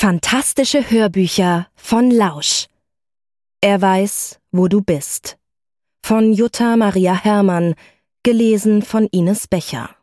Fantastische Hörbücher von Lausch. Er weiß, wo du bist. Von Jutta Maria Herrmann, gelesen von Ines Becher.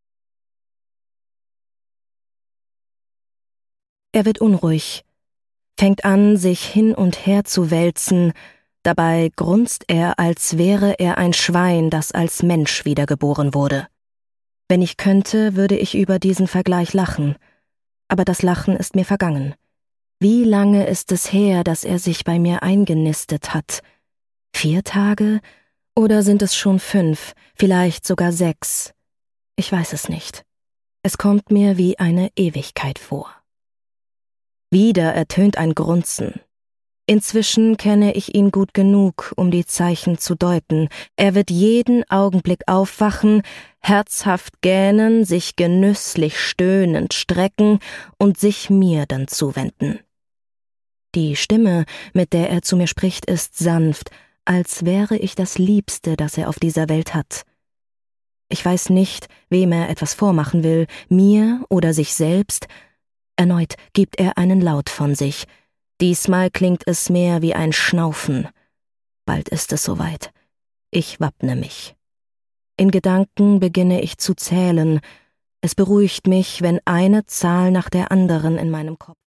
Er wird unruhig, fängt an, sich hin und her zu wälzen, dabei grunzt er, als wäre er ein Schwein, das als Mensch wiedergeboren wurde. Wenn ich könnte, würde ich über diesen Vergleich lachen, aber das Lachen ist mir vergangen. Wie lange ist es her, dass er sich bei mir eingenistet hat? 4 Tage? Oder sind es schon 5, vielleicht sogar 6? Ich weiß es nicht. Es kommt mir wie eine Ewigkeit vor. Wieder ertönt ein Grunzen. Inzwischen kenne ich ihn gut genug, um die Zeichen zu deuten. Er wird jeden Augenblick aufwachen, herzhaft gähnen, sich genüsslich stöhnend strecken und sich mir dann zuwenden. Die Stimme, mit der er zu mir spricht, ist sanft, als wäre ich das Liebste, das er auf dieser Welt hat. Ich weiß nicht, wem er etwas vormachen will, mir oder sich selbst. Erneut gibt er einen Laut von sich. Diesmal klingt es mehr wie ein Schnaufen. Bald ist es soweit. Ich wappne mich. In Gedanken beginne ich zu zählen. Es beruhigt mich, wenn eine Zahl nach der anderen in meinem Kopf